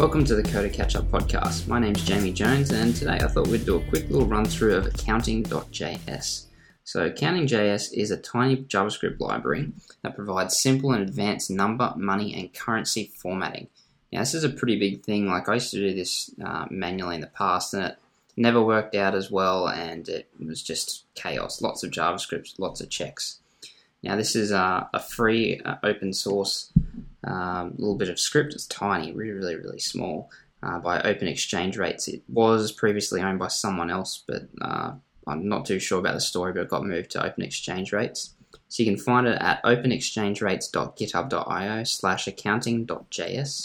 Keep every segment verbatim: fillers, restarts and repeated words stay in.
Welcome to the Coder Catch Up podcast. My name's Jamie Jones, and today I thought we'd do a quick little run through of accounting dot J S. So accounting dot J S is a tiny JavaScript library that provides simple and advanced number, money, and currency formatting. Now this is a pretty big thing. Like I used to do this uh, manually in the past, and it never worked out as well, and it was just chaos. Lots of JavaScript, lots of checks. Now this is uh, a free uh, open source um, little bit of script. It's tiny, really, really, really small, uh, by Open Exchange Rates. It was previously owned by someone else, but uh, I'm not too sure about the story, but it got moved to Open Exchange Rates. So you can find it at openexchangerates.github.io slash accounting.js.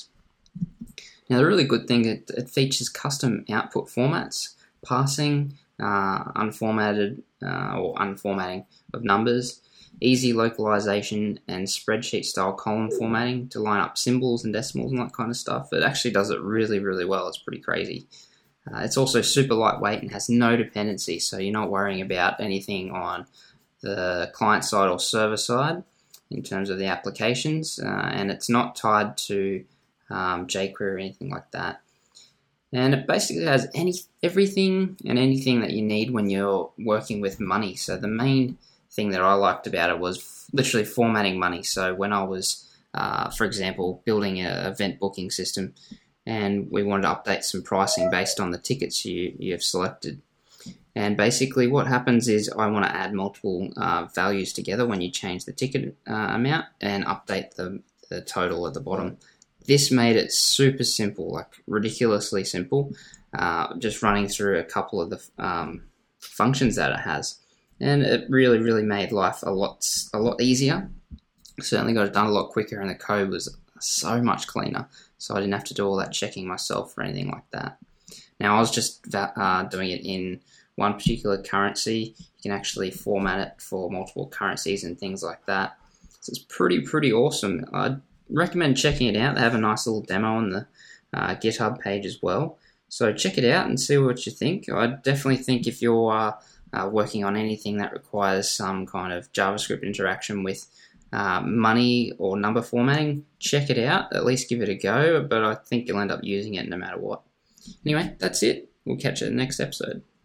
Now the really good thing, it, it features custom output formats, parsing, uh, unformatted uh, or unformatting of numbers, easy localization, and spreadsheet style column formatting to line up symbols and decimals and that kind of stuff. It actually does it really, really well. It's pretty crazy. Uh, it's also super lightweight and has no dependency, so you're not worrying about anything on the client side or server side in terms of the applications, uh, and it's not tied to um, jQuery or anything like that. And it basically has any everything and anything that you need when you're working with money. So the main thing that I liked about it was f- literally formatting money. So when I was, uh, for example, building an event booking system, and we wanted to update some pricing based on the tickets you, you have selected. And basically what happens is I want to add multiple uh, values together when you change the ticket uh, amount and update the, the total at the bottom. This made it super simple, like ridiculously simple, uh, just running through a couple of the um, functions that it has. And it really, really made life a lot, a lot easier. Certainly got it done a lot quicker, and the code was so much cleaner. So I didn't have to do all that checking myself or anything like that. Now I was just uh, doing it in one particular currency. You can actually format it for multiple currencies and things like that. So it's pretty, pretty awesome. I'd recommend checking it out. They have a nice little demo on the uh, GitHub page as well. So check it out and see what you think. I definitely think if you're uh, uh, working on anything that requires some kind of JavaScript interaction with uh, money or number formatting, check it out. At least give it a go, but I think you'll end up using it no matter what. Anyway, that's it. We'll catch you in the next episode.